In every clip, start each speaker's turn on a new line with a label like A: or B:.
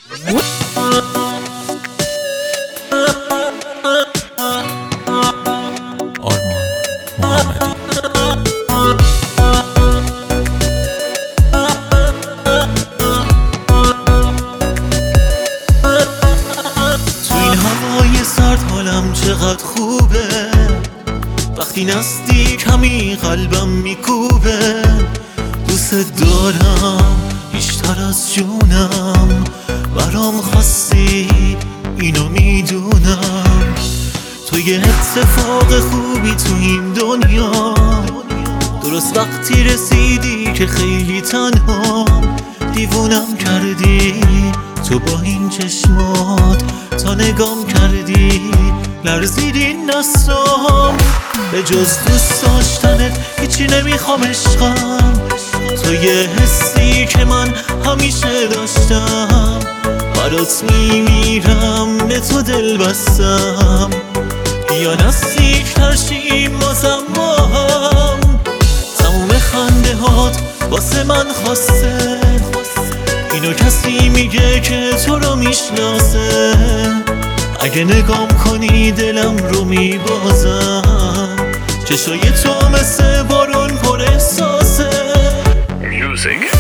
A: حالم چقدر خوبه وقتی نزدیک همی قلبم میکوبه. دوست دارم بیشتر از جونم، برام خواستی اینو میدونم. تو یه اتفاق خوبی تو این دنیا، درست وقتی رسیدی که خیلی تنها. دیوونم کردی تو با این چشمات، تا نگام کردی لرزید این دستام. به جز دوست داشتنت هیچی نمیخوام عشقم، تو یه حسی که من همیشه داشتم. برات میمیرم به تو دل بستم، یا نزدیک تر شیم بازم با هم. تموم خنده هات واسه من خواسته، اینو کسی میگه که تو رو میشناسه. اگه نگام کنی دلم رو میبازم، چشای تو مثل بارون پر احساسه.
B: Music.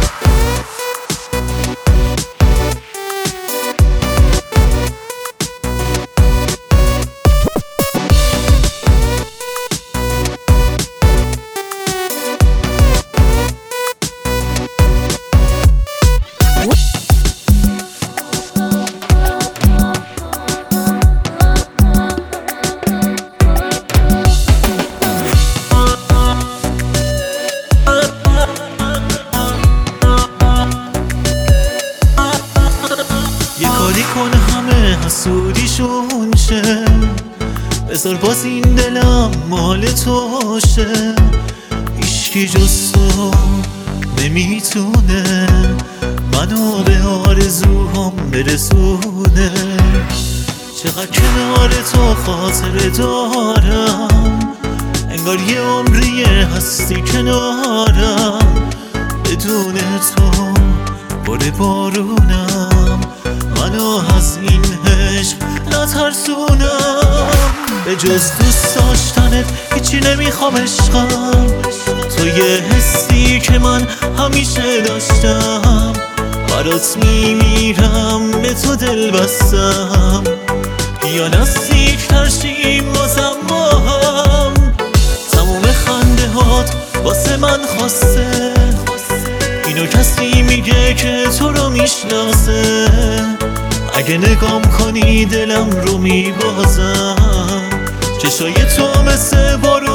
A: کاری کن همه حسودیشون شه، بذار باز این دلم مال تو شه. هیچکی جز تو نمیتونه منو به آرزوهام برسونه. چقدر کنار تو خاطره دارم، انگار یه عمریه هستی کنارم. بدون تو باره بارونم، منو از این عشق نترسونم. به جز دوست داشتنت هیچی نمیخوام عشقم، تو یه حسی که من همیشه داشتم. برات میمیرم به تو دل بستم، یا نزدیک تر شیم بازم با هم. تموم خنده هات واسه من خواسته، اینو کسی میگه که تو رو میشناسه. اگه نگام کنی دلم رو میبازم، چشای تو مثل بارون